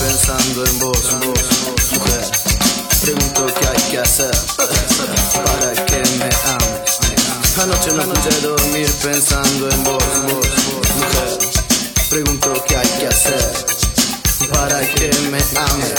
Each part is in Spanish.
pensando en vos, mujer. Pregunto qué hay que hacer para que me ames. Anoche no pude dormir pensando en vos, mujer. Pregunto qué hay que hacer para que me ames.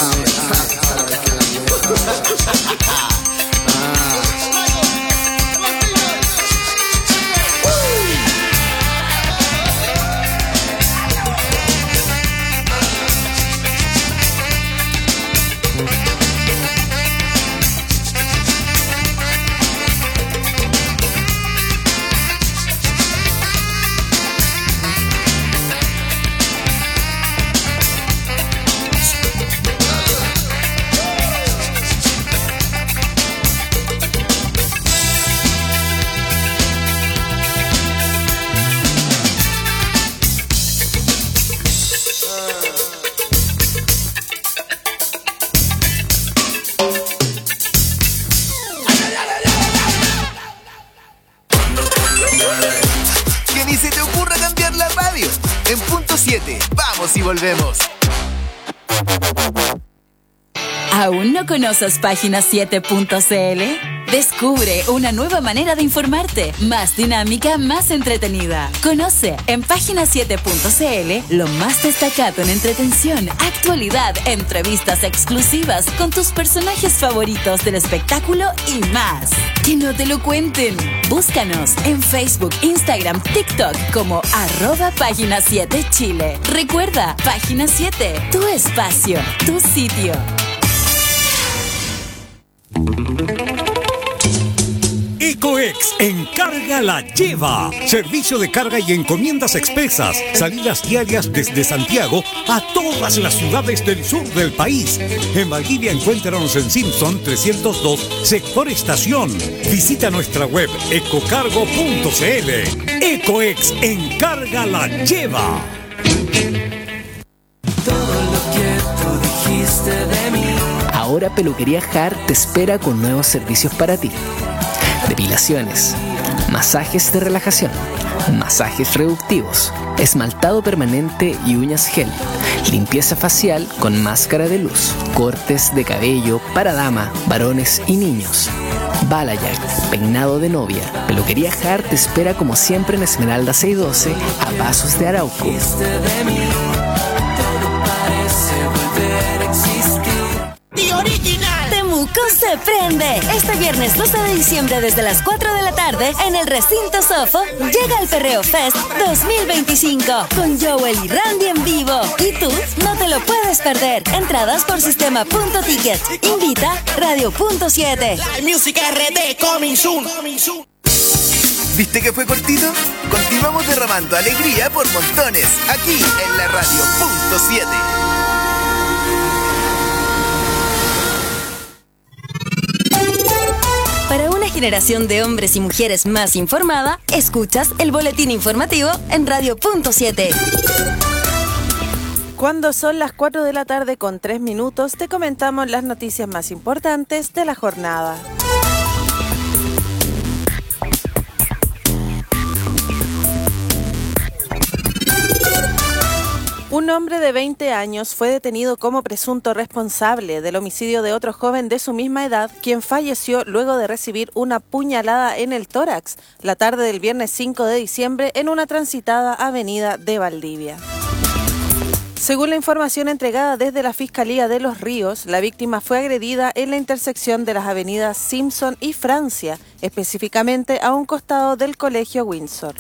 Vamos y volvemos. ¿Aún no conoces Página7.cl? Descubre una nueva manera de informarte, más dinámica, más entretenida. Conoce en Página7.cl lo más destacado en entretención, actualidad, entrevistas exclusivas con tus personajes favoritos del espectáculo y más. Que no te lo cuenten. Búscanos en Facebook, Instagram, TikTok como @Página7Chile. Recuerda, Página 7, tu espacio, tu sitio. Ecoex Encarga la Lleva. Servicio de carga y encomiendas expresas. Salidas diarias desde Santiago a todas las ciudades del sur del país. En Valdivia encuéntranos en Simpson 302, sector estación. Visita nuestra web ecocargo.cl. Ecoex Encarga la Lleva. Todo lo que tú dijiste de mí. Ahora Peluquería Hart te espera con nuevos servicios para ti. Depilaciones, masajes de relajación, masajes reductivos, esmaltado permanente y uñas gel, limpieza facial con máscara de luz, cortes de cabello para dama, varones y niños, balayage, peinado de novia. Peluquería Hart te espera como siempre en Esmeralda 612 a Pasos de Arauco. Temuco se prende. Este viernes 12 de diciembre desde las 4 de la tarde en el recinto Sofo llega el Perreo Fest 2025 con Joel y Randy en vivo. Y tú no te lo puedes perder. Entradas por sistema.ticket. Invita Radio.7. Música RD coming soon. ¿Viste que fue cortito? Continuamos derramando alegría por montones aquí en la Radio.7. Para una generación de hombres y mujeres más informada, escuchas el boletín informativo en Radio.7. Cuando son las 4 de la tarde con 3 minutos, te comentamos las noticias más importantes de la jornada. Un hombre de 20 años fue detenido como presunto responsable del homicidio de otro joven de su misma edad, quien falleció luego de recibir una puñalada en el tórax la tarde del viernes 5 de diciembre en una transitada avenida de Valdivia. Según la información entregada desde la Fiscalía de Los Ríos, la víctima fue agredida en la intersección de las avenidas Simpson y Francia, específicamente a un costado del Colegio Windsor.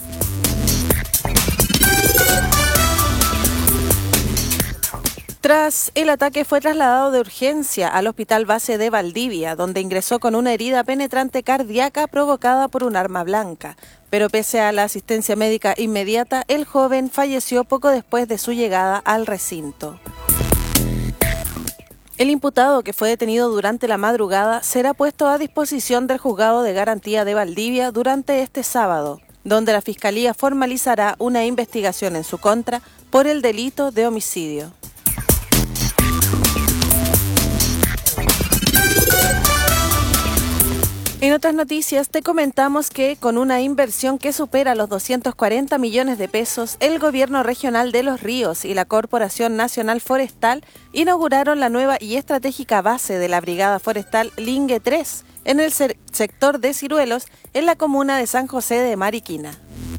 Tras el ataque fue trasladado de urgencia al Hospital Base de Valdivia, donde ingresó con una herida penetrante cardíaca provocada por un arma blanca. Pero pese a la asistencia médica inmediata, el joven falleció poco después de su llegada al recinto. El imputado, que fue detenido durante la madrugada, será puesto a disposición del Juzgado de Garantía de Valdivia durante este sábado, donde la Fiscalía formalizará una investigación en su contra por el delito de homicidio. En otras noticias te comentamos que con una inversión que supera los 240 millones de pesos, el Gobierno Regional de Los Ríos y la Corporación Nacional Forestal inauguraron la nueva y estratégica base de la Brigada Forestal Lingue 3 en el sector de Ciruelos, en la comuna de San José de Mariquina.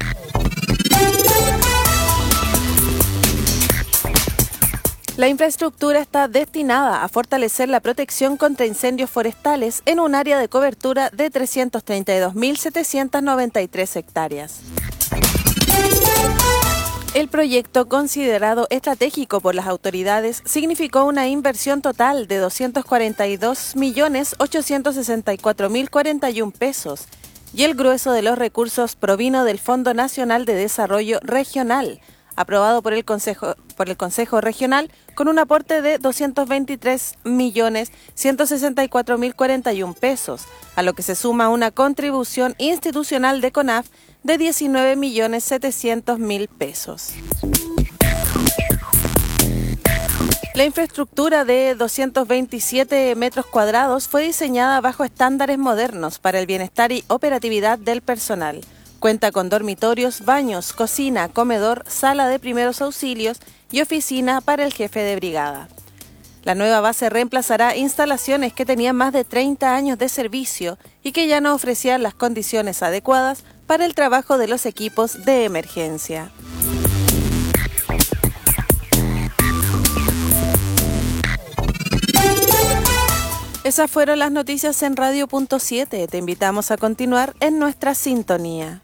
La infraestructura está destinada a fortalecer la protección contra incendios forestales en un área de cobertura de 332.793 hectáreas. El proyecto, considerado estratégico por las autoridades, significó una inversión total de 242.864.041 pesos y el grueso de los recursos provino del Fondo Nacional de Desarrollo Regional, aprobado por el Consejo Regional con un aporte de 223.164.041 pesos, a lo que se suma una contribución institucional de CONAF de 19.700.000 pesos. La infraestructura de 227 metros cuadrados fue diseñada bajo estándares modernos para el bienestar y operatividad del personal. Cuenta con dormitorios, baños, cocina, comedor, sala de primeros auxilios y oficina para el jefe de brigada. La nueva base reemplazará instalaciones que tenían más de 30 años de servicio y que ya no ofrecían las condiciones adecuadas para el trabajo de los equipos de emergencia. Esas fueron las noticias en Radio.7. Te invitamos a continuar en nuestra sintonía.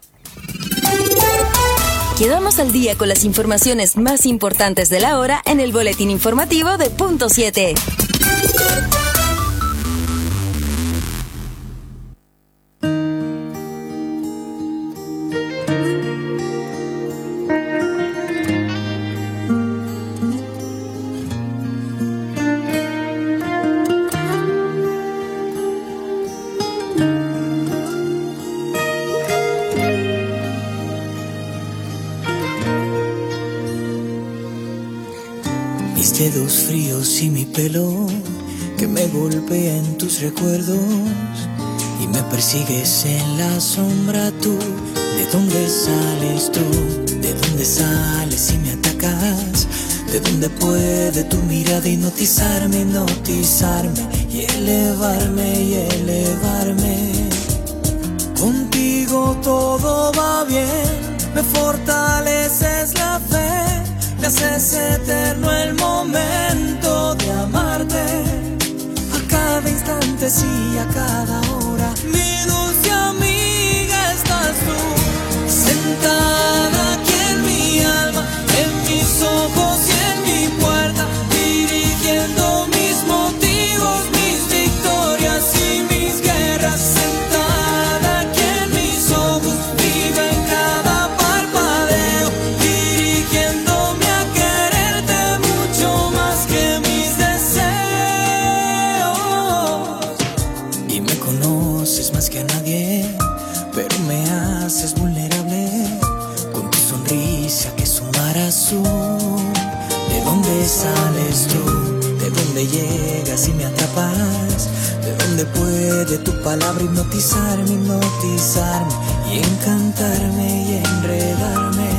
Quedamos al día con las informaciones más importantes de la hora en el boletín informativo de Punto 7. Mis dedos fríos y mi pelo que me golpea en tus recuerdos y me persigues en la sombra tú. ¿De dónde sales tú? ¿De dónde sales y me atacas? ¿De dónde puede tu mirada hipnotizarme, hipnotizarme y elevarme, y elevarme? Contigo todo va bien, me fortaleces la fe. Me haces eterno el momento de amarte. A cada instante, sí, a cada hora. Mi dulce amiga estás tú, sentada aquí en mi alma, en mis ojos y en mi puerta, dirigiendo mis motivos, mis victorias y mis guerras. Sentada aquí en mis ojos, vive en cada parpadeo, dirigiéndome a quererte mucho más que mis deseos. Y me conoces más que a nadie, pero me haces vulnerable con tu sonrisa que es un mar azul. ¿De dónde sales tú? ¿De dónde llegas y me atrapas? ¿De dónde puede tu palabra hipnotizarme, hipnotizarme y encantarme y enredarme?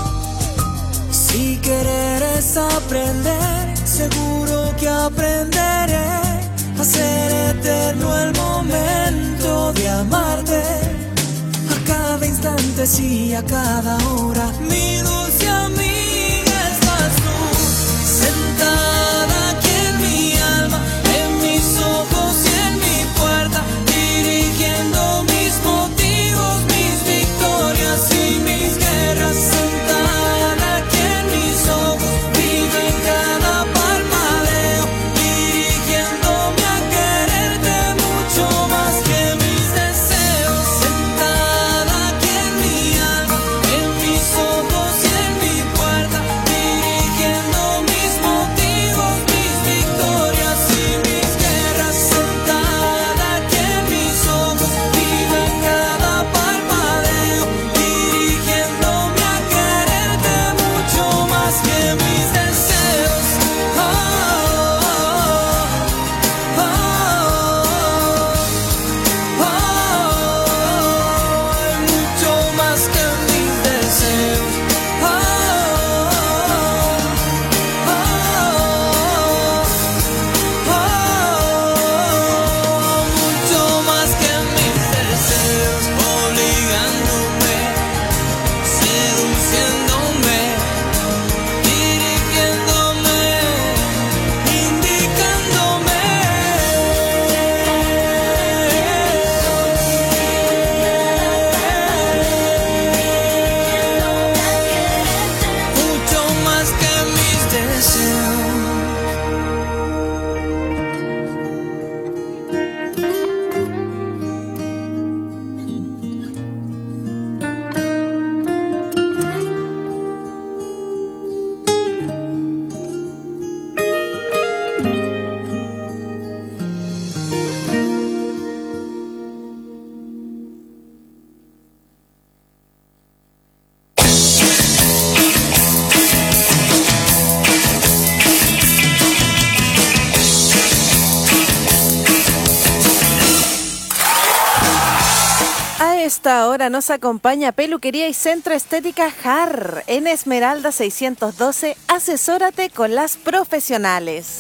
Si querer es aprender, seguro que aprenderé a ser eterno el momento de amarte. A cada instante, sí, a cada hora. Mi dulce amiga estás tú, sentada aquí en mi alma, en mis ojos y en mi puerta, dirigiendo mis motivos, mis victorias y mis guerras. Sentada aquí en mis ojos, vive en cada parpadeo, dirigiéndome a quererte mucho más que mis deseos. Sentada aquí en mi alma, en mis ojos esta hora nos acompaña Peluquería y Centro Estética JAR. En Esmeralda 612, asesórate con las profesionales.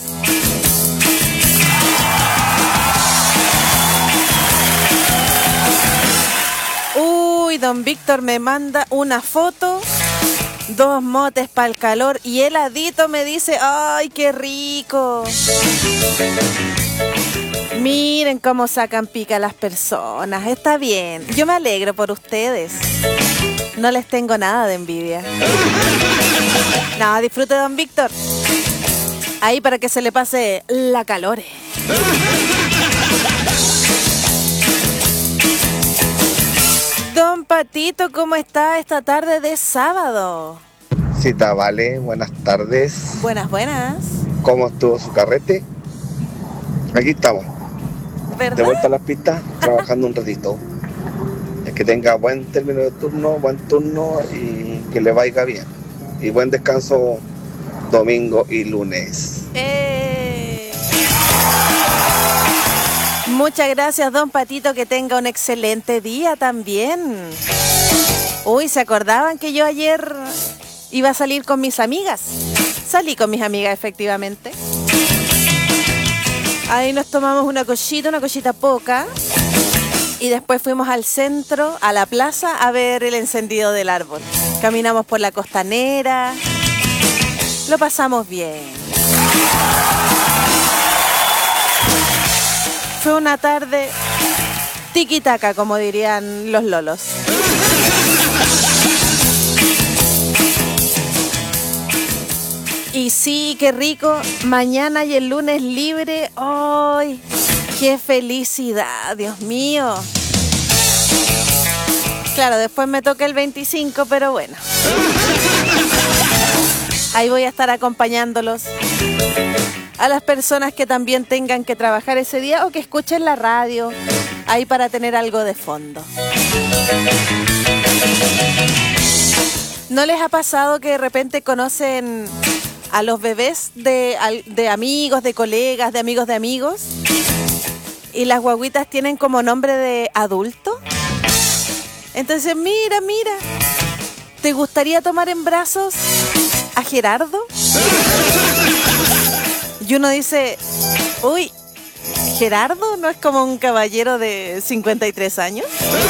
Uy, don Víctor me manda una foto, 2 motes para el calor y heladito me dice, ¡ay, qué rico! Miren cómo sacan pica las personas, está bien, yo me alegro por ustedes, no les tengo nada de envidia. No, disfrute don Víctor, ahí para que se le pase la calor. Don Patito, ¿cómo está esta tarde de sábado? Cita, vale, buenas tardes. Buenas, buenas. ¿Cómo estuvo su carrete? Aquí estamos. ¿Verdad? De vuelta a las pistas, trabajando un ratito. Es que tenga buen término de turno, buen turno y que le vaya bien. Y buen descanso domingo y lunes. Muchas gracias, don Patito, que tenga un excelente día también. Uy, ¿se acordaban que yo ayer iba a salir con mis amigas? Salí con mis amigas, efectivamente. Ahí nos tomamos una cosita poca. Y después fuimos al centro, a la plaza, a ver el encendido del árbol. Caminamos por la costanera. Lo pasamos bien. Fue una tarde tiquitaca, como dirían los lolos. Y sí, qué rico. Mañana y el lunes libre. ¡Ay! ¡Qué felicidad! Dios mío. Claro, después me toca el 25, pero bueno. Ahí voy a estar acompañándolos. A las personas que también tengan que trabajar ese día o que escuchen la radio, ahí para tener algo de fondo. ¿No les ha pasado que de repente conocen a los bebés de amigos, de colegas, de amigos? Y las guaguitas tienen como nombre de adulto. Entonces, mira, ¿te gustaría tomar en brazos a Gerardo? Y uno dice, uy, ¿Gerardo no es como un caballero de 53 años?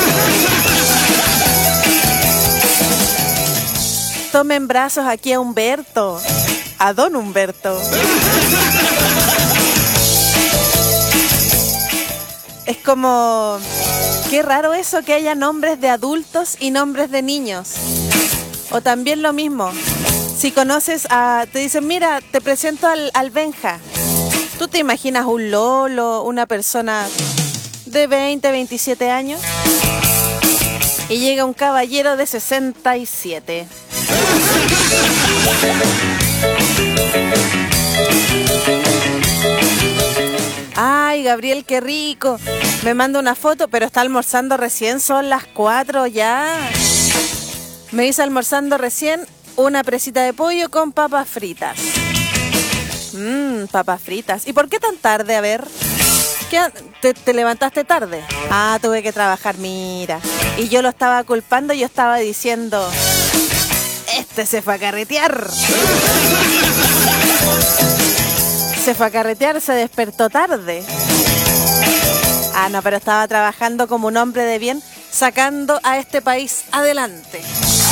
Tome en brazos aquí a Humberto, a don Humberto. Es como, qué raro eso que haya nombres de adultos y nombres de niños. O también lo mismo. Si conoces te dicen, mira, te presento al Benja. ¿Tú te imaginas un lolo, una persona de 20, 27 años? Y llega un caballero de 67. Ay, Gabriel, qué rico. Me manda una foto, pero está almorzando recién, son las 4 ya. Me dice almorzando recién una presita de pollo con papas fritas. Papas fritas. ¿Y por qué tan tarde? A ver. ¿Te levantaste tarde? Ah, tuve que trabajar, mira. Y yo lo estaba culpando, yo estaba diciendo, este se fue a carretear. Se fue a carretear, se despertó tarde. Ah, no, pero estaba trabajando como un hombre de bien, sacando a este país adelante.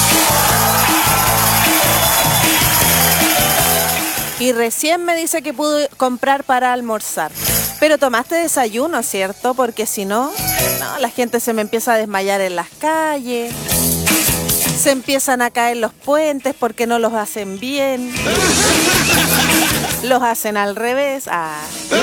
Y recién me dice que pudo comprar para almorzar. Pero tomaste desayuno, ¿cierto? Porque si no, la gente se me empieza a desmayar en las calles. Se empiezan a caer los puentes porque no los hacen bien. Los hacen al revés. Ah.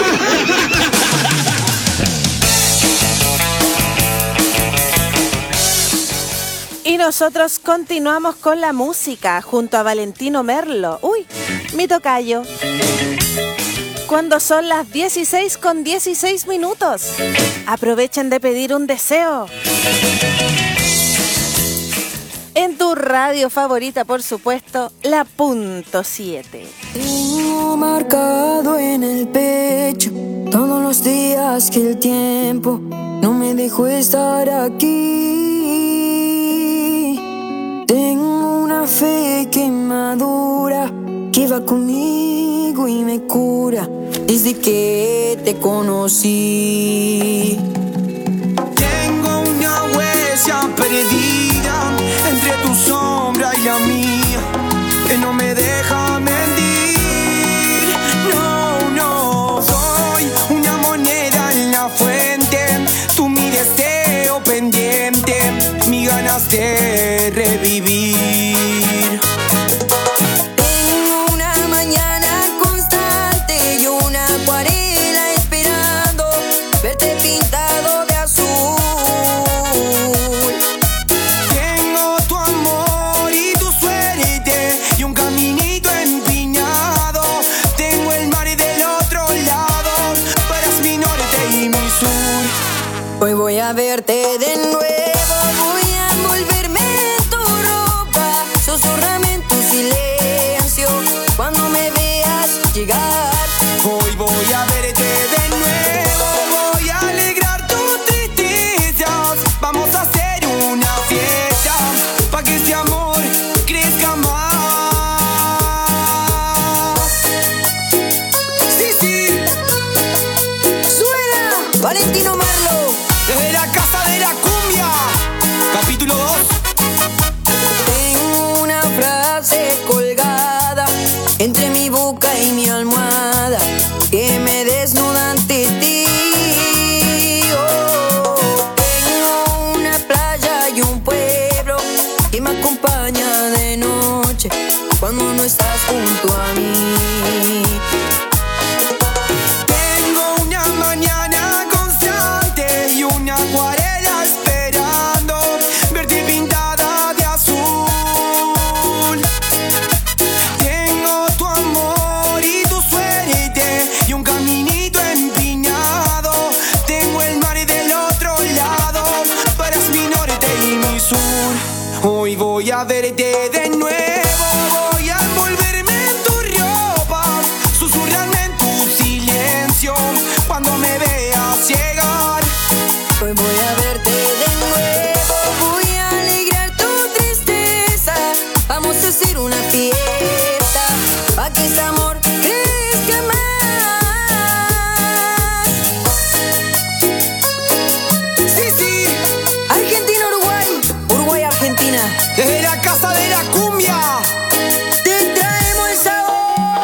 Y nosotros continuamos con la música junto a Valentino Merlo. Uy, mi tocayo. Cuando son las 16:16, aprovechen de pedir un deseo. En tu radio favorita, por supuesto, la .7. Tengo marcado en el pecho todos los días que el tiempo no me dejó estar aquí. Tengo una fe que madura, que va conmigo y me cura desde que te conocí. Tengo una huella perdida entre tu sombra y la mía, que no me deja mentir. No, no, soy una moneda en la fuente, tú mi deseo pendiente, mis ganas de revivir. Tengo una mañana constante y una acuarela esperando verte pintado de azul. Tengo tu amor y tu suerte y un caminito empinado. Tengo el mar del otro lado, tú eres mi norte y mi sur. Hoy voy a verte de nuevo, voy a envolverme en tu ropa, susurrame en tu silencio cuando me veas llegar. Hoy voy a verte de nuevo, voy a alegrar tus tristezas. Vamos a hacer una fiesta pa' que este amor crezca más. Sí, sí. ¡Suena! Valentino Marlo. Desde la casa de la cumbia, capítulo 2. Tengo una frase colgada entre mi boca y mi almohada que me desnuda ante ti. Oh, tengo una playa y un pueblo que me acompaña de noche cuando no estás junto a mí. Tengo una mañana constante y una acuarela esperando verte pintada de azul. Tengo tu amor y tu suerte y un caminito empinado. Tengo el mar del otro lado, tú eres mi norte y mi sur. Hoy voy a verte de nuevo, voy a envolverme en tu ropa, susurrarme en tu silencio cuando me veas llegar. Hoy voy a verte de nuevo, voy a alegrar tu tristeza. Vamos a hacer una fiesta pa' que este amor crezca más. Sí, sí. Argentina, Uruguay, Uruguay, Argentina. Desde la casa de la cumbia te traemos el sabor.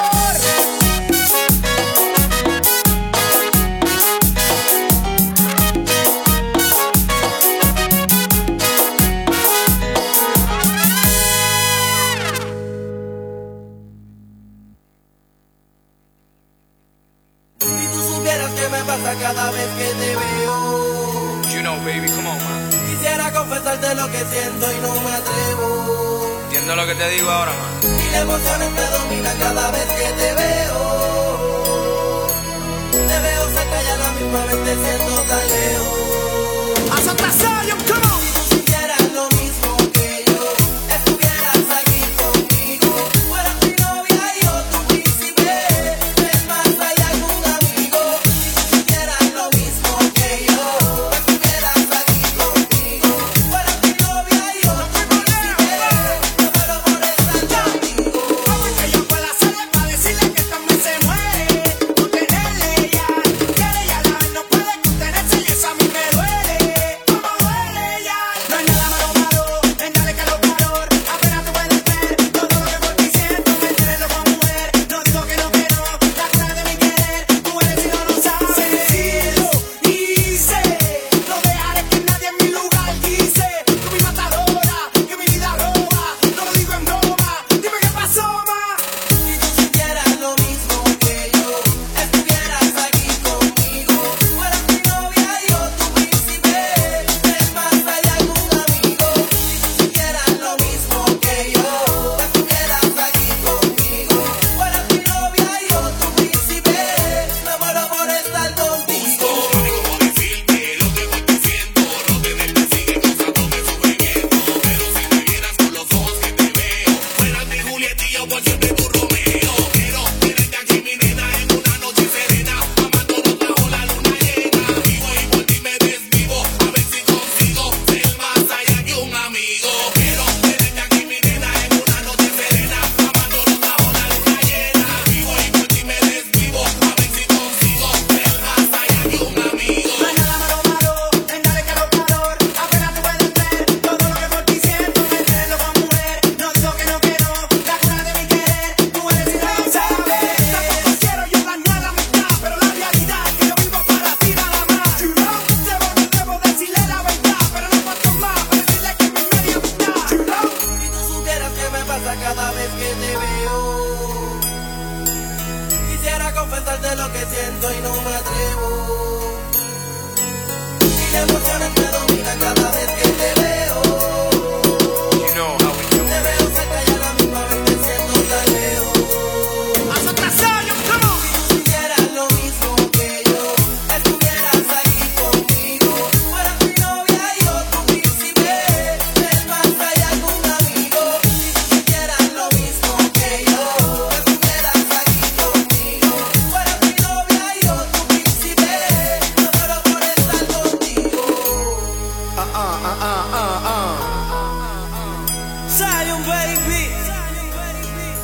Si tú supieras qué me pasa cada vez que te veo. You know, baby, come on, man. Quisiera confesarte lo que siento y no me atrevo. Entiendo lo que te digo ahora, man. Y la emoción me domina cada vez que te veo. Te veo cerca y a la misma vez te siento tan lejos. ¡Hasta Trasario, come on! Si tú supieras lo mismo que yo, estuvieras aquí conmigo. Fueras mi novia y yo tu príncipe. Es más, hay algún amigo. Si tú supieras lo mismo que yo, estuvieras aquí conmigo. Fueras mi novia y yo tu príncipe. No puedo por estar contigo. ¿Cómo es que yo puedo hacerle para decirle que también se muere? Tú tenerle ya, quiere ya la no puede contenerse y eso a mí me duele. ¿Cómo duele ya?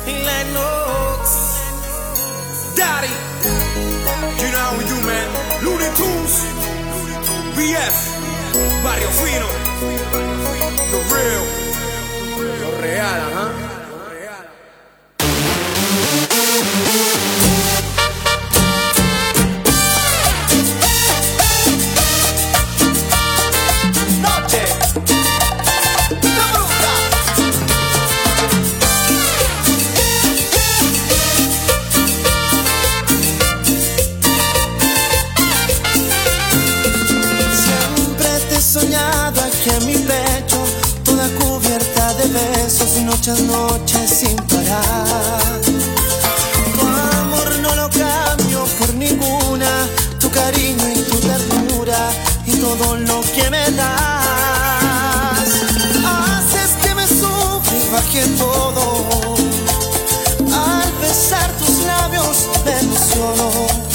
Lennox, Daddy, you know how we do, man. Looney Tunes, BF, Barrio Fino, The Real, lo real, ajá. Muchas noches sin parar. Tu amor no lo cambio por ninguna. Tu cariño y tu ternura y todo lo que me das haces que me sufra y baje todo. Al besar tus labios me emociono.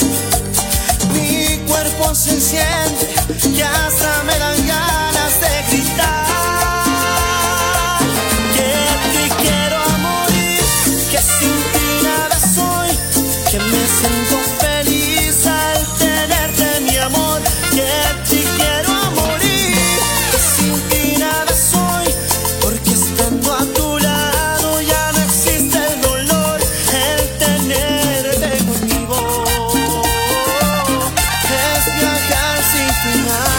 Mi cuerpo se enciende y hasta me dan ganas de gritar. Siento feliz al tenerte, mi amor, que te quiero a morir, que sin ti nada soy, porque estando a tu lado ya no existe el dolor, el tenerte conmigo es viajar sin final.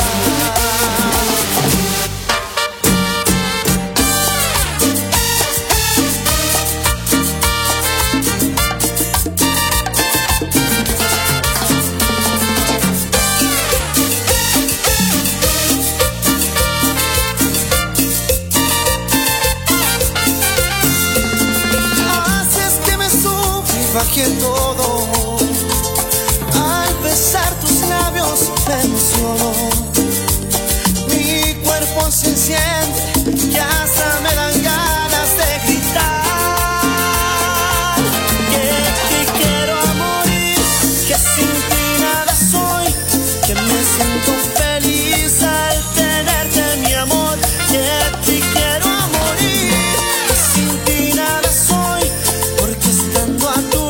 Bajé todo. Al besar tus labios me emociono. Mi cuerpo se enciende y hasta me dan ganas de gritar. Que te quiero a morir, que sin ti nada soy, que me siento feliz al tenerte, mi amor, que te quiero a morir, que sin ti nada soy, porque estando a tu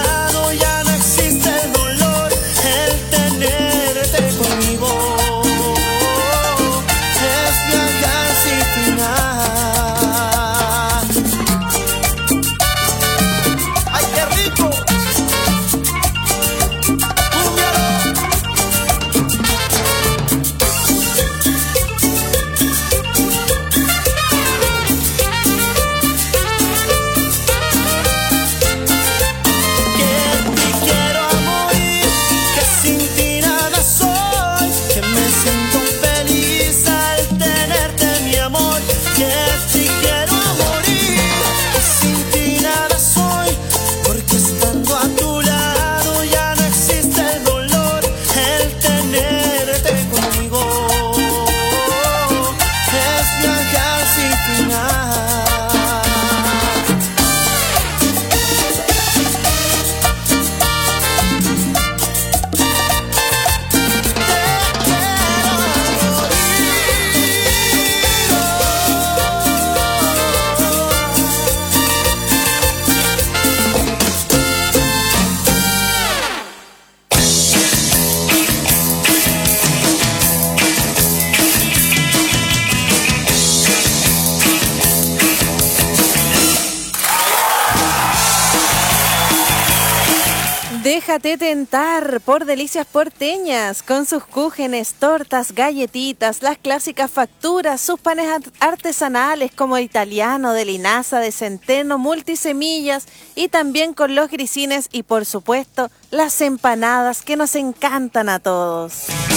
Déjate tentar por Delicias Porteñas, con sus cúgenes, tortas, galletitas, las clásicas facturas, sus panes artesanales como italiano, de linaza, de centeno, multisemillas y también con los grisines y por supuesto las empanadas que nos encantan a todos.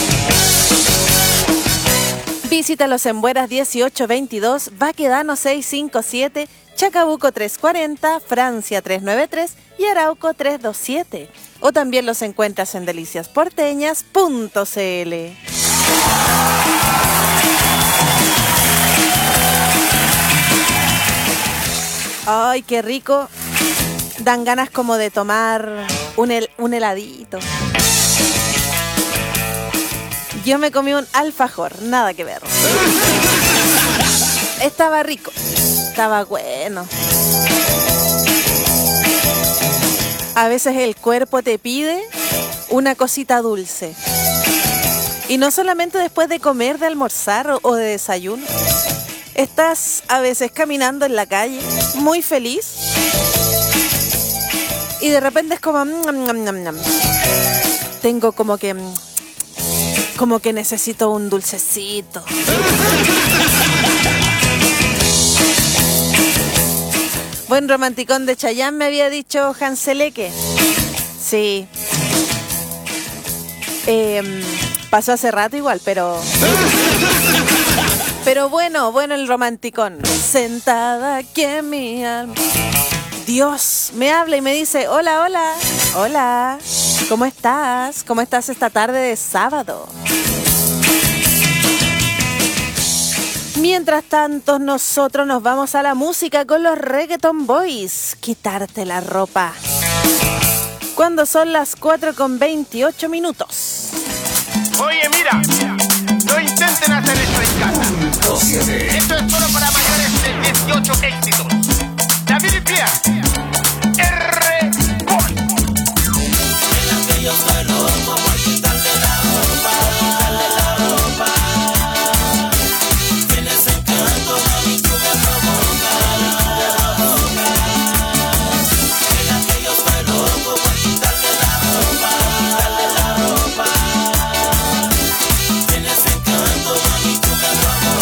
Visítalos en Bueras 1822, Baquedano 657, Chacabuco 340, Francia 393 y Arauco 327. O también los encuentras en deliciasporteñas.cl. Ay, qué rico. Dan ganas como de tomar un heladito. Yo me comí un alfajor, nada que ver. Estaba rico, estaba bueno. A veces el cuerpo te pide una cosita dulce. Y no solamente después de comer, de almorzar o de desayuno. Estás a veces caminando en la calle, muy feliz. Y de repente es como... Tengo como que necesito un dulcecito. Buen romanticón de Chayanne, me había dicho Hanseleque. Sí. Pasó hace rato igual, pero bueno el romanticón. Sentada aquí en mi alma. Dios me habla y me dice, hola, hola, hola, ¿cómo estás? ¿Cómo estás esta tarde de sábado? Mientras tanto, nosotros nos vamos a la música con los Reggaeton Boys. Quitarte la ropa. Cuando son las 4:28 minutos. Oye, mira, no intenten hacer esto en casa. Esto es solo para mayores de 18 éxitos. David y Pierre, R-Boy. En aquello estoy loco por quitarle la ropa, Tienes encanto, mami, tú me provocas. En aquello estoy loco por quitarle la ropa, Tienes encanto, mami, tú me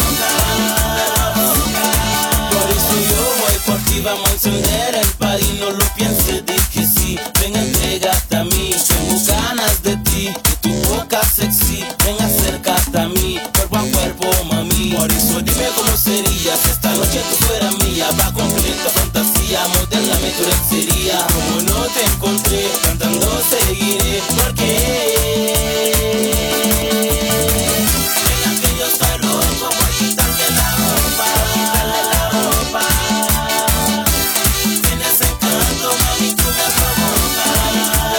provocas. Por eso yo voy por ti, vamos a encender el party, no lo pienses, di que sí. Ven, entrégate a mí, tengo ganas de ti, de tu boca sexy. Ven, acércate a mí, cuerpo a cuerpo, mami. Por eso dime cómo sería si esta noche tú fueras mía. Va completa fantasía, modélame tu lencería. Como no te encontré, cantando seguiré, porque en aquello estoy loco por quitarle la ropa, Tienes encanto, mami, tú me provocas.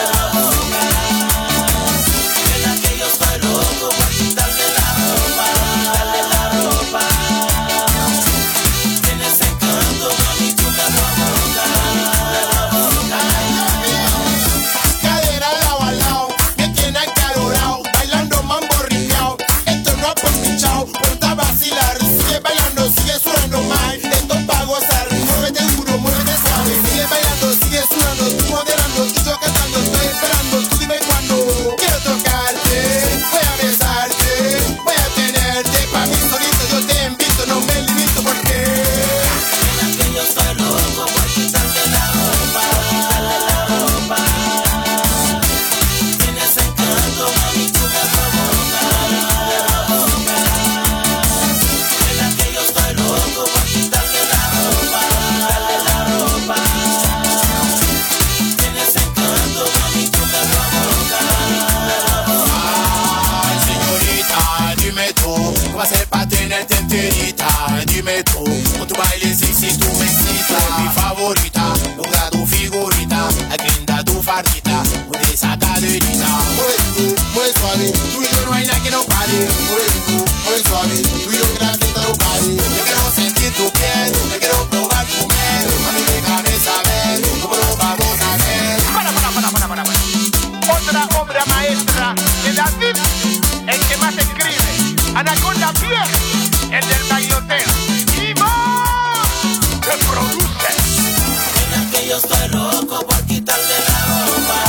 En aquello estoy loco por quitarle la ropa, Tienes encanto, mami, tú me provocas. Cadera lado a lado, me tiene acalorado, bailando mambo ripiao. Esto no ha porpichao, ponte a vacilar, sigue bailando, sigue sudando más. Esto es pa' gozar, muévete duro, muévete suave. Sigue bailando, sigue sudando, tú moderando, y yo cantando, estoy esperando. Tú dime cuándo quiero tocarte, voy a besarte, voy a tenerte. Pa' mí solito yo te invito, no me limito porque En aquello estoy loco por quitarle la ropa, Tienes encanto, mami, tú me provocas. En aquello estoy loco por quitarle la ropa, Tienes encanto, mami, tú me provocas. ay, señorita, dime tú, ¿qué va a hacer pa' tenerte enterita? Dime tú, con tu baile sexy tú me excitas. Mi favorita, logra tu figurita, agrinda tu fardita, mueve esa caderita. Mueve tú, mueve suave, tú y yo no hay nada que no pare. Mueve tú, mueve suave, tú y yo que la fiesta no pare. Yo quiero sentir tu piel, yo quiero probar tu miel. Mami, déjame saber cómo lo vamos a hacer. Para. Otra obra maestra de David, el que más escribe. Anaconda Pierre, el del bailoteo. ¡Viva! Que produce. En aquello estoy loco por quitarle la ropa,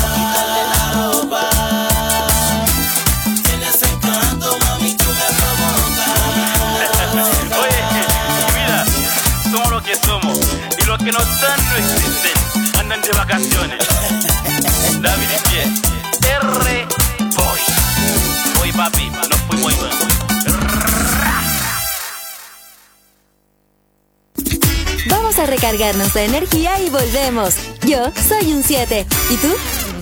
Tienes encanto, mami, tú me provocas. Oye, mira, somos lo que somos y los que no están no existen, andan de vacaciones. David y Pierre, R-Boy. Hoy papi, nos fuimos igual. Vamos a recargarnos de energía y volvemos. Yo soy un 7. ¿Y tú?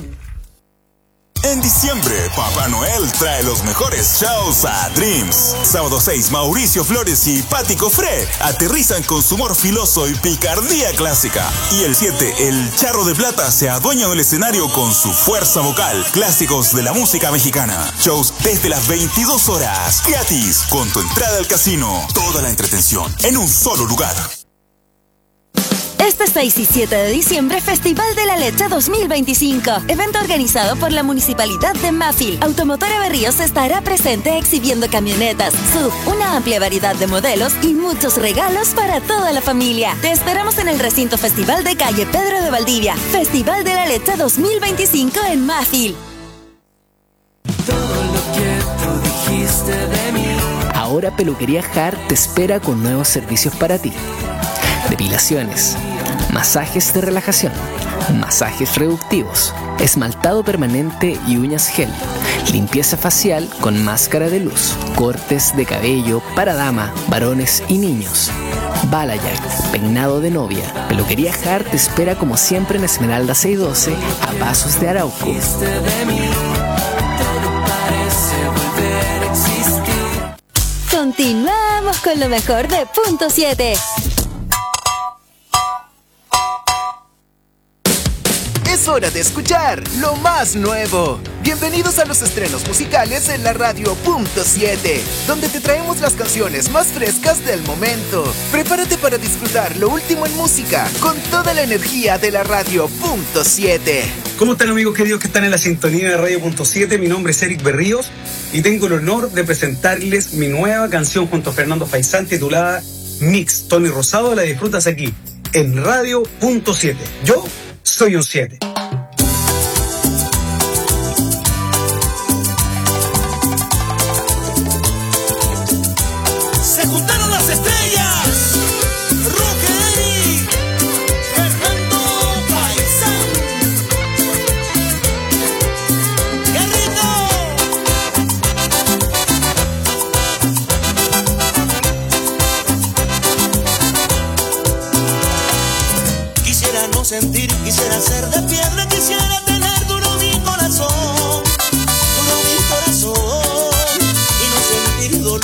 En diciembre, Papá Noel trae los mejores shows a Dreams. Sábado 6, Mauricio Flores y Patti Cofré aterrizan con su humor filoso y picardía clásica. Y el 7, el Charro de Plata se adueña del escenario con su fuerza vocal. Clásicos de la música mexicana. Shows desde las 22 horas. Gratis, con tu entrada al casino. Toda la entretención en un solo lugar. Este 6 y 7 de diciembre, Festival de la Leche 2025. Evento organizado por la Municipalidad de Mafil. Automotora Berríos estará presente exhibiendo camionetas, SUV, una amplia variedad de modelos y muchos regalos para toda la familia. Te esperamos en el recinto Festival de calle Pedro de Valdivia. Festival de la Leche 2025 en Mafil. Todo lo que tú dijiste de mí. Ahora Peluquería Hart te espera con nuevos servicios para ti. Depilaciones, masajes de relajación, masajes reductivos, esmaltado permanente y uñas gel, limpieza facial con máscara de luz, cortes de cabello para dama, varones y niños, balayage, peinado de novia. Peluquería Hart te espera como siempre en Esmeralda 612 a pasos de Arauco. Continuamos con lo mejor de Punto 7. Es hora de escuchar lo más nuevo. Bienvenidos a los estrenos musicales en la radio Punto 7, donde te traemos las canciones más frescas del momento. Prepárate para disfrutar lo último en música con toda la energía de la radio Punto 7. ¿Cómo están, amigos queridos que están en la sintonía de Radio Punto 7? Mi nombre es Eric Berríos y tengo el honor de presentarles mi nueva canción junto a Fernando Faisán titulada Mix. Tony Rosado, la disfrutas aquí en Radio Punto 7. Yo soy un 7. Se juntaron las estrellas. Roque, Fernando Faisán, Garrito. Quisiera no sentir, quisiera ser de piedra, quisiera tener duro mi corazón y no sentir dolor.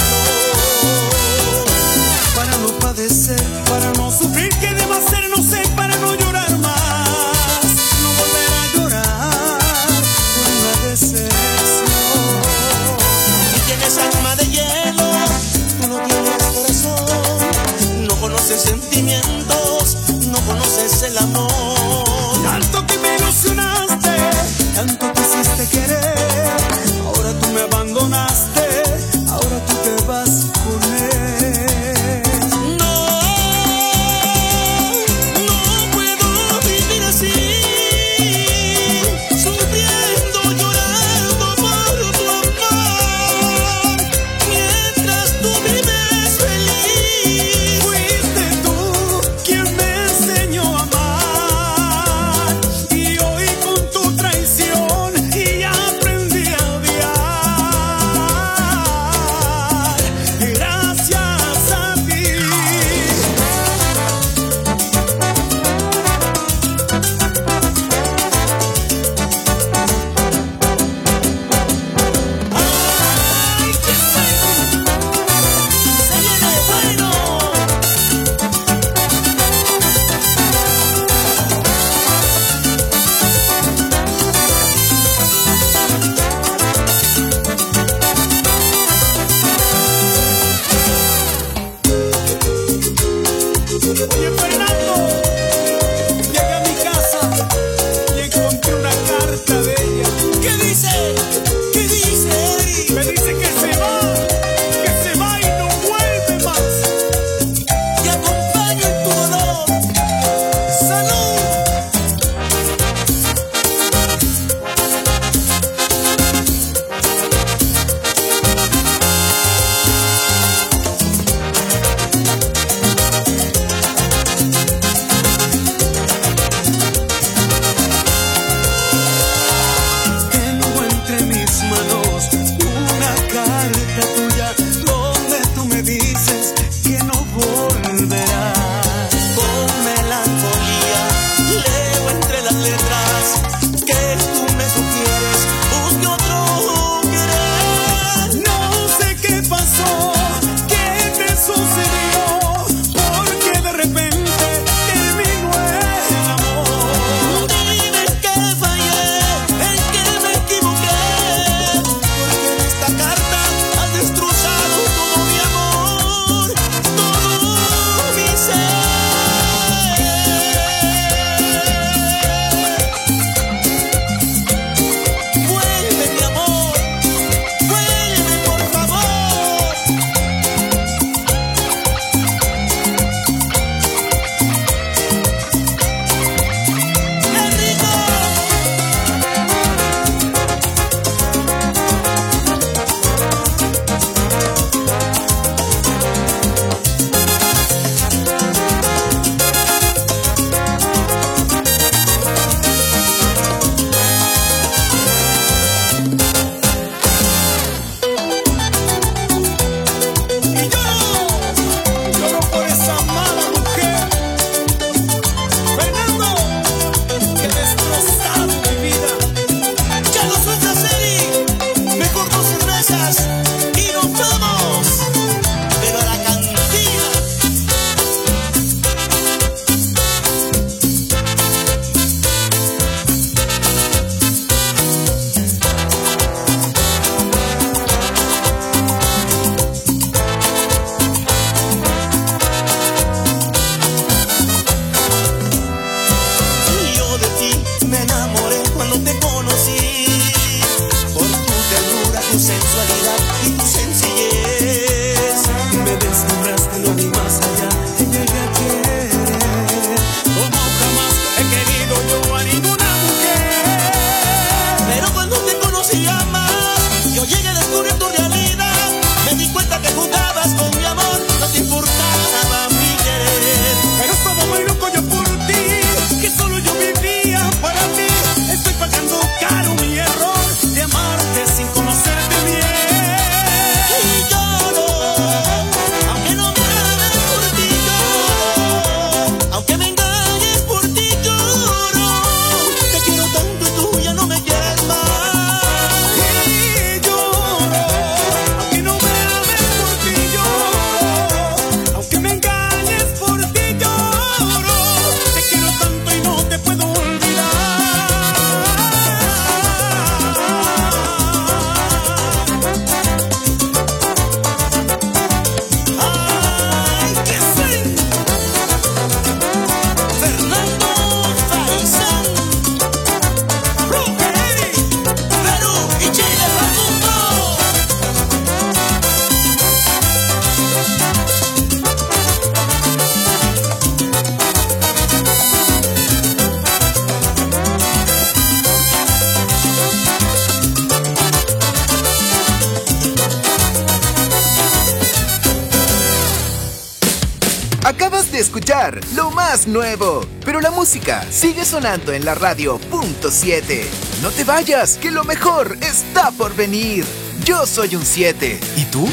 Para no padecer, para no sufrir, ¿qué debo hacer? No sé, para no llorar más, no volver a llorar por una decepción. Tú tienes alma de hielo, tú no tienes corazón, no conoces sentimientos, no conoces el amor. Tanto que me ilusionaste, tanto quisiste querer, ahora tú me abandonaste, ahora tú te vas con él. No puedo vivir así, sufriendo, llorando por tu amor, mientras tú vives feliz. Fuiste tú quien me enseñó a amar, y hoy con tu traición y aprendí a odiar. Gracias a ti. ¡Ay, qué bueno! ¡Se viene bueno! Oye, Fernando, llegué a mi casa y encontré una carta de ella. ¿Qué dice? ¿Qué dice, Eri? Me dice que se va y no vuelve más. Te acompaño en tu dolor. ¡Salud! Tengo entre mis manos una carta tuya donde tú me dices que no volverás. Con melancolía leo entre las letras que tú me sugieres busque otro querer. No sé qué pasó, qué te sucedió, porque de repente terminó el amor. Dime que fallé, en que me equivoqué, porque en esta carta has destrozado todo mi amor, todo mi Acabas de escuchar lo más nuevo, pero la música sigue sonando en la radio .7. No te vayas, que lo mejor está por venir. Yo soy un 7. ¿Y tú?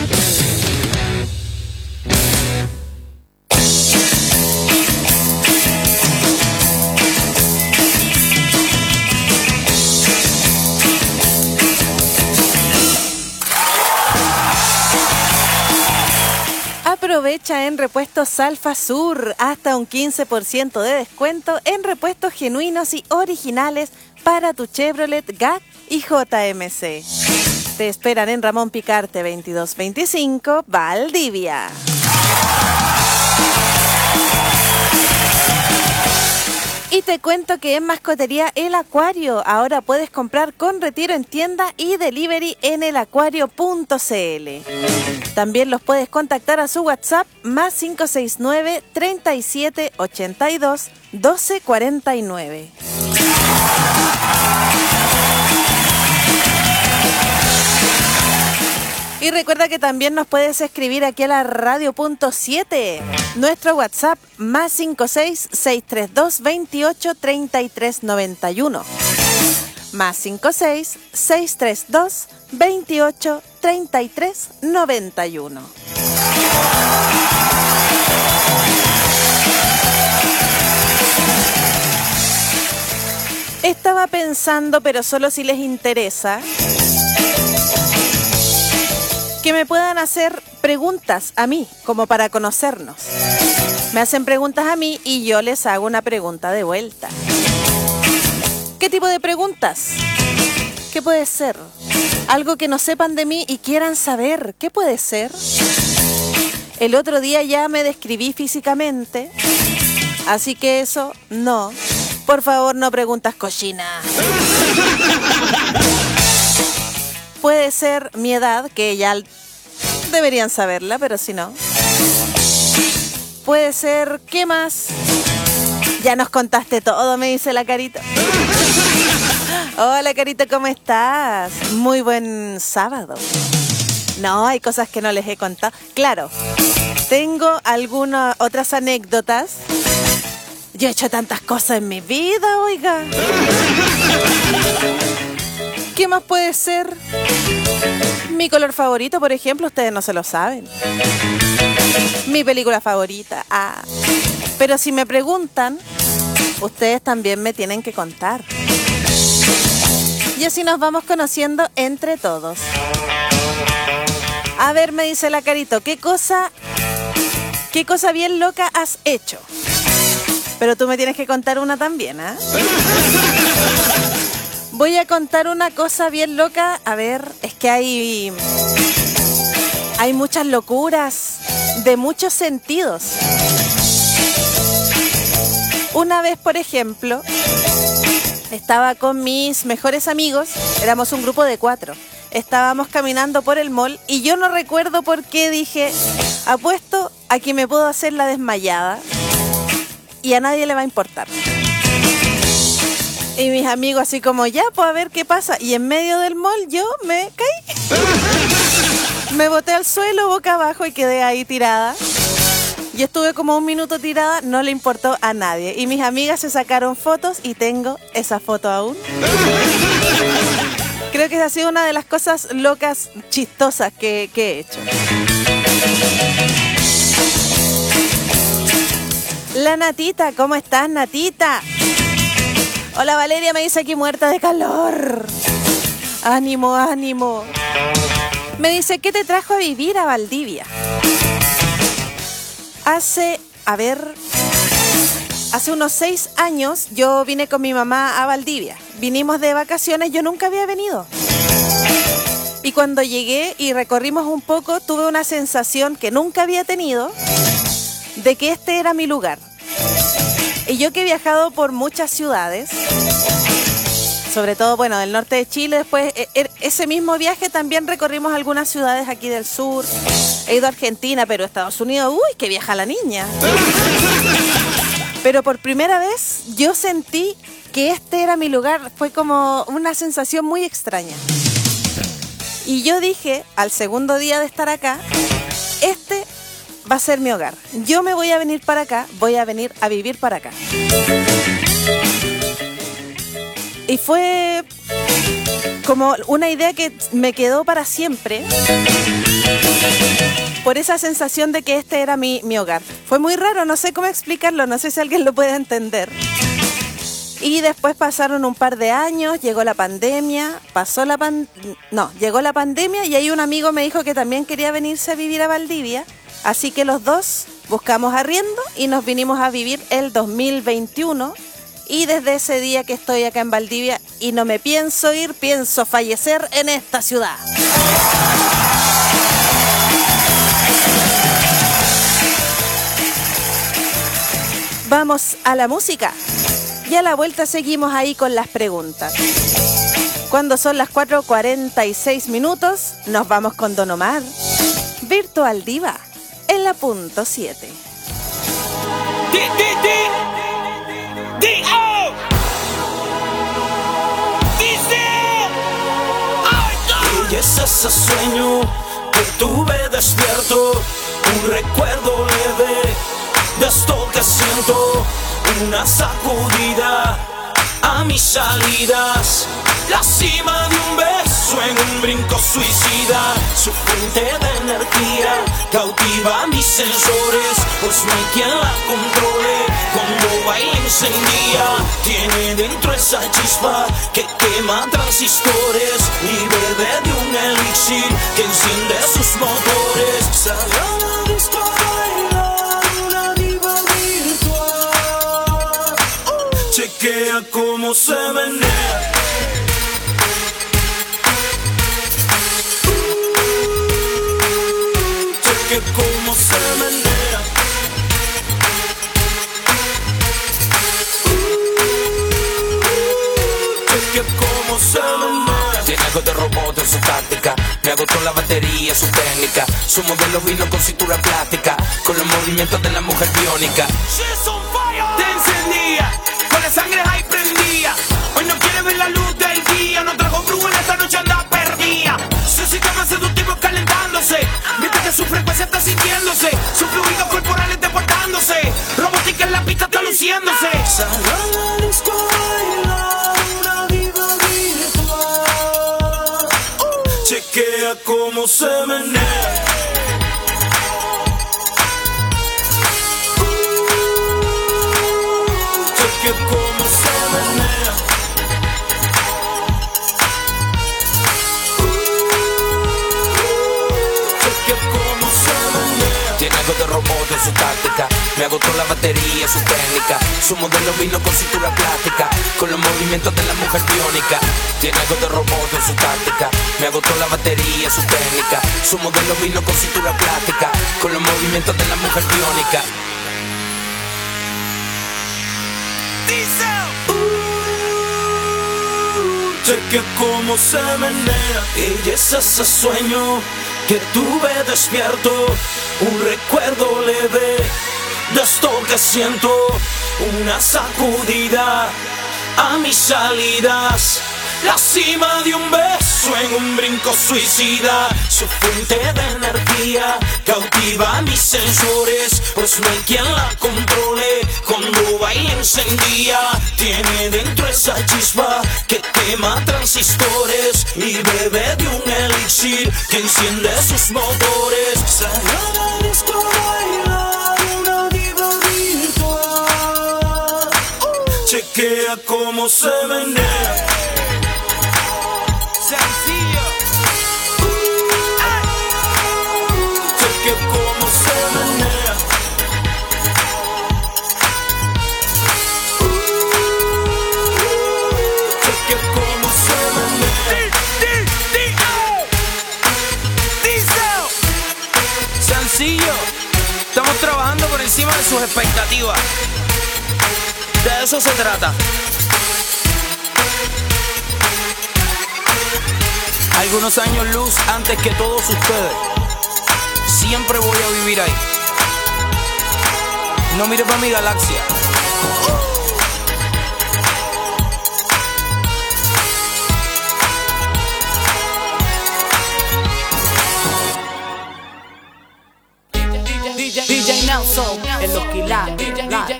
Aprovecha en Repuestos Alfa Sur hasta un 15% de descuento en repuestos genuinos y originales para tu Chevrolet GAC y JMC. Te esperan en Ramón Picarte 2225, Valdivia. Y te cuento que en Mascotería El Acuario ahora puedes comprar con retiro en tienda y delivery en elacuario.cl. También los puedes contactar a su WhatsApp más 569 37 82 12 49. Y recuerda que también nos puedes escribir aquí a la radio.7. Nuestro WhatsApp más 56 632 28 33 91. Más 56 632 28 33 91. Estaba pensando, pero solo si les interesa, que me puedan hacer preguntas a mí, como para conocernos. Me hacen preguntas a mí y yo les hago una pregunta de vuelta. ¿Qué tipo de preguntas? ¿Qué puede ser? Algo que no sepan de mí y quieran saber. ¿Qué puede ser? El otro día ya me describí físicamente, así que eso no. Por favor, no preguntas cochinas. Puede ser mi edad, que ya deberían saberla, pero si no. Puede ser, ¿qué más? Ya nos contaste todo, me dice la Carita. Hola, Carita, ¿cómo estás? Muy buen sábado. No, hay cosas que no les he contado. Claro, tengo algunas otras anécdotas. Yo he hecho tantas cosas en mi vida, oiga. ¿Qué más puede ser? Mi color favorito, por ejemplo, ustedes no se lo saben. Mi película favorita. Pero si me preguntan, ustedes también me tienen que contar. Y así nos vamos conociendo entre todos. A ver, me dice la Carito, ¿qué cosa bien loca has hecho? Pero tú me tienes que contar una también, ¿ah? Voy a contar una cosa bien loca. A ver, es que hay muchas locuras de muchos sentidos. Una vez, por ejemplo, estaba con mis mejores amigos, éramos un grupo de 4. Estábamos caminando por el mall y yo no recuerdo por qué dije, apuesto a que me puedo hacer la desmayada y a nadie le va a importar. Y mis amigos así como, ya, pues a ver qué pasa. Y en medio del mall yo me caí. Me boté al suelo boca abajo y quedé ahí tirada. Y estuve como 1 minuto tirada, no le importó a nadie. Y mis amigas se sacaron fotos y tengo esa foto aún. Creo que esa ha sido una de las cosas locas, chistosas que he hecho. La Natita, ¿cómo estás, Natita? Hola, Valeria, me dice aquí muerta de calor. Ánimo, ánimo. Me dice, ¿qué te trajo a vivir a Valdivia? Hace unos 6 años yo vine con mi mamá a Valdivia. Vinimos de vacaciones, yo nunca había venido. Y cuando llegué y recorrimos un poco, tuve una sensación que nunca había tenido de que este era mi lugar. Y yo que he viajado por muchas ciudades, sobre todo, bueno, del norte de Chile, después ese mismo viaje también recorrimos algunas ciudades aquí del sur. He ido a Argentina, pero Estados Unidos, uy, que viaja la niña. Pero por primera vez yo sentí que este era mi lugar, fue como una sensación muy extraña. Y yo dije, al segundo día de estar acá, este va a ser mi hogar. Yo me voy a venir para acá, voy a venir a vivir para acá. Y fue como una idea que me quedó para siempre, por esa sensación de que este era mi hogar. Fue muy raro, no sé cómo explicarlo, no sé si alguien lo puede entender. Y después pasaron un par de años, llegó la pandemia, llegó la pandemia y ahí un amigo me dijo que también quería venirse a vivir a Valdivia, así que los dos buscamos arriendo y nos vinimos a vivir el 2021. Y desde ese día que estoy acá en Valdivia y no me pienso ir, pienso fallecer en esta ciudad. Vamos a la música. Y a la vuelta seguimos ahí con las preguntas. Cuando son las 4:46 minutos, nos vamos con Don Omar. Virtual Diva, en la punto 7. Y es ese sueño que tuve despierto, un recuerdo leve de esto que siento, una sacudida a mis salidas, la cima de un beso en un brinco suicida, su fuente de energía cautiva mis sensores, pues no hay quien la controle, cuando baila encendida, tiene dentro esa chispa que quema transistores y bebe de un elixir que enciende sus motores. Salió a la disco a bailar una diva virtual, chequea cómo se menea. Chequea cómo se menea. Chequea cómo se menea. Tiene algo de robot en su táctica, me agotó la batería, su técnica, su modelo vino con cintura plástica, con los movimientos de la mujer biónica. Te encendía, con la sangre ahí prendía, hoy no quiere ver la luz del día, no trajo brujo en esta noche anda perdida. Su sistema seductivo calentándose, mientras que su frecuencia está sintiéndose, su fluido corporal está portándose, robótica en la pista está luciéndose. Salió a la disco a bailar una diva virtual, chequea cómo se menea. Chequea cómo se menea. Chequea cómo se menea. Tiene algo de robot en su táctica, me agotó la batería, su técnica, su modelo vino con cintura plástica, con los movimientos de la mujer biónica. Tiene algo de robot en su táctica, me agotó la batería, su técnica, su modelo vino con cintura plástica, con los movimientos de la mujer biónica. Chequea cómo se menea. Ella es ese sueño que tuve despierto, un recuerdo leve de esto que siento, una sacudida a mis salidas, la cima de un beso en un brinco suicida, su fuente de energía cautiva mis sensores, pues no hay quien la controle, cuando baila encendía, tiene dentro esa chispa que quema transistores y bebe de un elixir que enciende sus motores. Salió a la disco a bailar una diva virtual, chequea cómo se menea. Sencillo. Chequea cómo se menea. Chequea cómo se menea. Sencillo. Estamos trabajando por encima de sus expectativas. De eso se trata. Algunos años luz antes que todos ustedes. Siempre voy a vivir ahí. No mires para mi galaxia. DJ Nelson, en los quilates,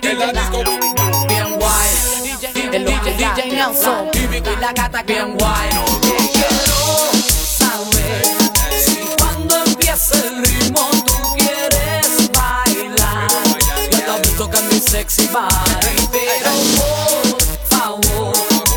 bien guay, en los quilates, Nelson, y la gata bien guay. Quiero saber si cuando empiece el ritmo tú quieres bailar. Yo te he visto que mi sexy body, pero por favor,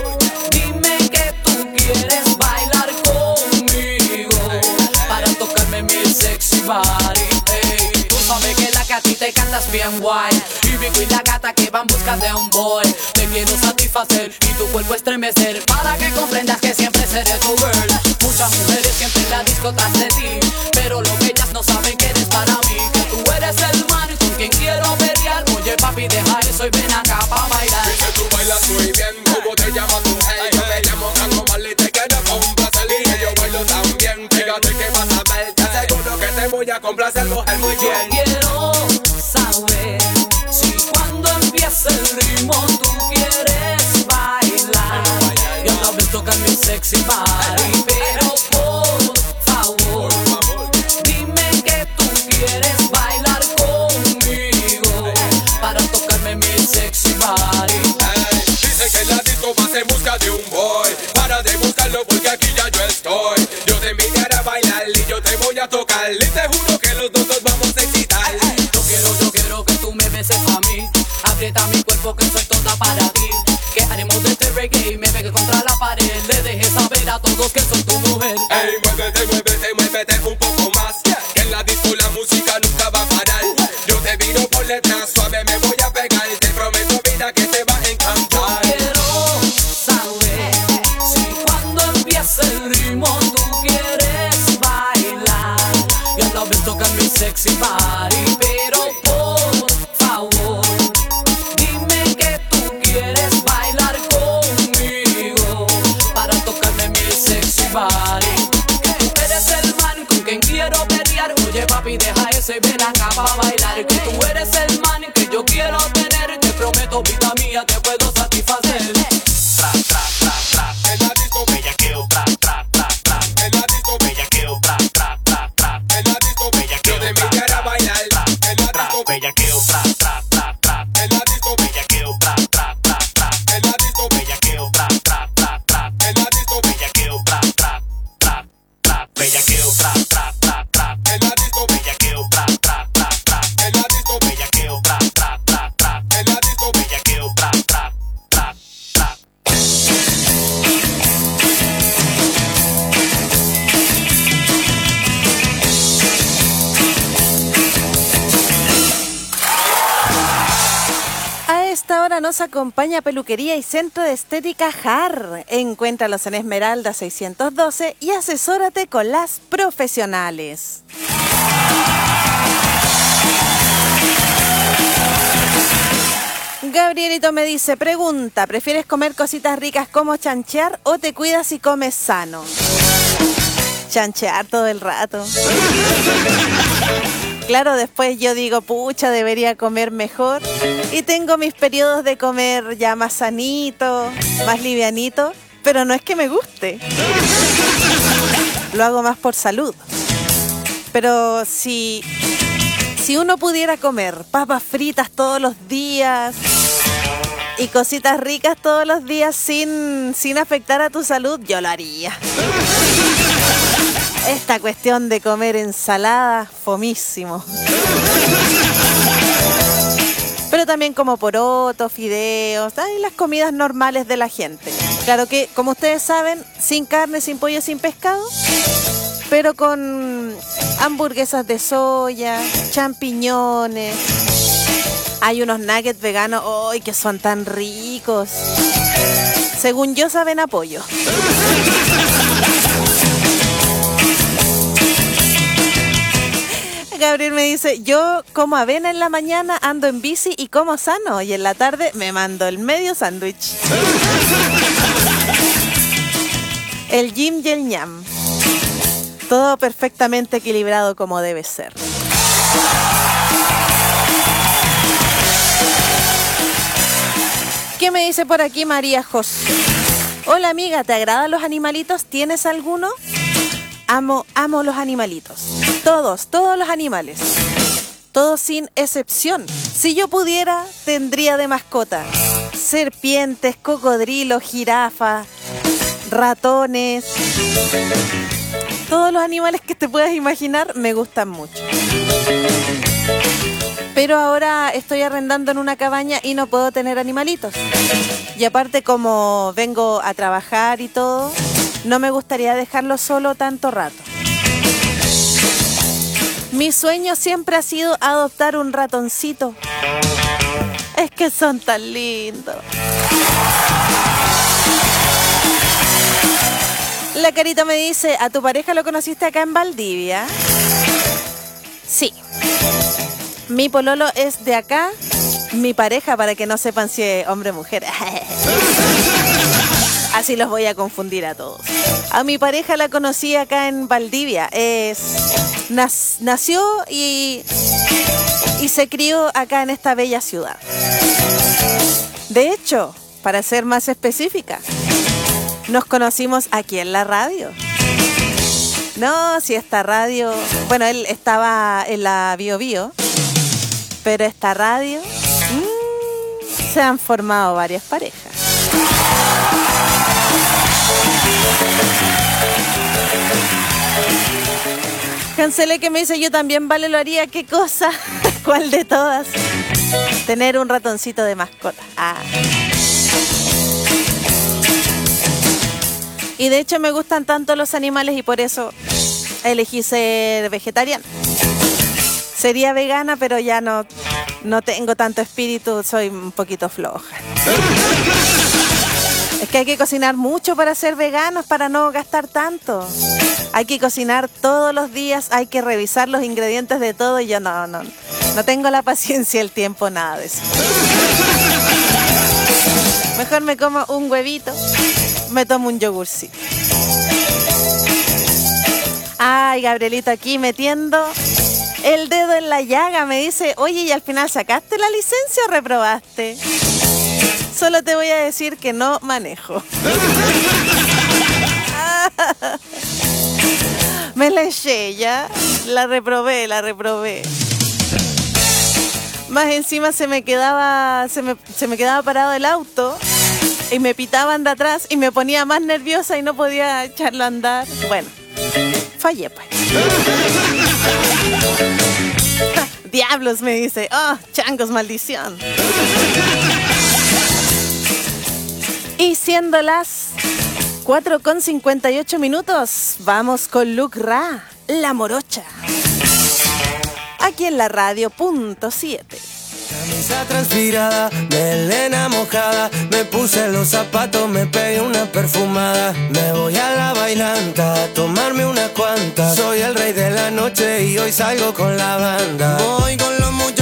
dime que tú quieres bailar conmigo para tocarme mi sexy body. Hey, tú sabes que la que a ti te cantas bien guay. Y Vico y la gata que van busca de un boy. Te quiero satisfacer y tu cuerpo estremecer para que comprendas que siempre seré tu girl. Muchas mujeres siempre en la disco tras de ti, pero lo que ellas no saben que eres para mí, que tú eres el man con quien quiero pelear. Oye papi, deja eso y ven acá pa' bailar. Dice tú bailas muy bien, ¿cómo te llamas tú? Hey, yo me llamo Carlos Marley, te quiero complacer y yo bailo también. Fíjate que vas a ver, te aseguro que te voy a complacer, mujer, muy bien. Yo quiero saber si cuando empiece el ritmo tú quieres bailar. Yo te he visto tocar mi sexy body, pero por favor, dime que tú quieres bailar conmigo para tocarme mi sexy body. Hey, dice que en la disco vas en busca de un boy. Para de buscarlo porque aquí ya yo estoy. Yo te invitaré a bailar y yo te voy a tocar. Y te juro que los dos nos vamos a excitar. Yo quiero que tú me beses a mí. Aprieta mi cuerpo que soy toda para ti. Que haremos de este reggae y me pegue contra la pared. Le dejes saber a todos que soy tu mujer. Ey, muévete, muévete, muévete un poco más. Que en la disco la música nunca va a parar. Yo te viro por detrás, suave me voy a pegar. Te prometo vida que te va a encantar. Quiero saber si cuando empiece el ritmo tú quieres bailar. Yo te he visto tocar mi sexy body, pero por favor, dime que tú quieres bailar conmigo para tocarme mi sexy body. Tú eres el man con quien quiero pelear. Oye papi, deja eso y ven acá pa' bailar. Que tú eres el man que yo quiero tener. Te prometo vida mía te puedo satisfacer. Tra, tra, tra, tra. En la disco bellaqueo, tra, tra, tra, tra. En la disco bellaqueo, tra, tra, tra, tra. En la disco bellaqueo, yo te invitaré a bailar. En la disco bellaqueo, tra, tra, tra, tra. En la disco bellaqueo, tra, tra, tra, tra. En la disco bellaqueo, tra, tra, tra, tra. En la disco bellaqueo, tra, tra, tra, tra. Bellaqueo, tra, tra, tra, tra. En la disco bellaqueo, tra, tra, tra, tra. En la disco bellaqueo, tra, tra, tra, tra. En la disco bellaqueo, tra, tra, tra, tra. A esta hora nos acompaña Peluquería y Centro de Estética JAR. Encuéntralos en Esmeralda 612 y asesórate con las profesionales. Gabrielito me dice, pregunta, ¿prefieres comer cositas ricas como chanchear o te cuidas y comes sano? Chanchear todo el rato. Claro, después yo digo, pucha, debería comer mejor. Y tengo mis periodos de comer ya más sanito, más livianito, pero no es que me guste. Lo hago más por salud. Pero si uno pudiera comer papas fritas todos los días y cositas ricas todos los días sin afectar a tu salud, yo lo haría. Esta cuestión de comer ensalada, fomísimo. Pero también como porotos, fideos, y las comidas normales de la gente. Claro que, como ustedes saben, sin carne, sin pollo, sin pescado, pero con hamburguesas de soya, champiñones. Hay unos nuggets veganos, ¡ay, que son tan ricos! Según yo, saben a pollo. Gabriel me dice, yo como avena en la mañana, ando en bici y como sano, y en la tarde me mando el medio sándwich. El yin y el ñam. Todo perfectamente equilibrado como debe ser. ¿Qué me dice por aquí María José? Hola amiga, ¿te agradan los animalitos? ¿Tienes alguno? Amo los animalitos. Todos los animales. Todos sin excepción. Si yo pudiera, tendría de mascota serpientes, cocodrilos, jirafas, ratones. Todos los animales que te puedas imaginar me gustan mucho. Pero ahora estoy arrendando en una cabaña y no puedo tener animalitos. Y aparte, como vengo a trabajar y todo, no me gustaría dejarlo solo tanto rato. Mi sueño siempre ha sido adoptar un ratoncito. Es que son tan lindos. La Carita me dice, ¿a tu pareja lo conociste acá en Valdivia? Sí. Mi pololo es de acá. Mi pareja, para que no sepan si es hombre o mujer. Así los voy a confundir a todos. A mi pareja la conocí acá en Valdivia. Nació y se crió acá en esta bella ciudad. De hecho, para ser más específica, nos conocimos aquí en la radio. No, si esta radio... Bueno, él estaba en la Bio Bio, pero esta radio... se han formado varias parejas. Cancelé que me dice, yo también, Vale, lo haría. ¿Qué cosa? ¿Cuál de todas? Tener un ratoncito de mascota. Y de hecho me gustan tanto los animales y por eso elegí ser vegetariana. Sería vegana, pero ya no tengo tanto espíritu, soy un poquito floja. Es que hay que cocinar mucho para ser veganos, para no gastar tanto. Hay que cocinar todos los días, hay que revisar los ingredientes de todo y yo no tengo la paciencia, el tiempo, nada de eso. Mejor me como un huevito, me tomo un yogurcito. Ay, Gabrielito aquí metiendo el dedo en la llaga, me dice, oye, ¿y al final sacaste la licencia o reprobaste? Solo te voy a decir que no manejo. Me la eché ya, la reprobé. Más encima se me quedaba parado el auto y me pitaban de atrás y me ponía más nerviosa y no podía echarlo a andar. Bueno, fallé pues. Diablos, me dice. Oh, changos, maldición. Y siendo las 4:58, vamos con Luc Ra, La Morocha. Aquí en la radio.7. Camisa transpirada, melena mojada, me puse los zapatos, me pegué una perfumada. Me voy a la bailanta a tomarme unas cuantas. Soy el rey de la noche y hoy salgo con la banda. Voy con los muchachos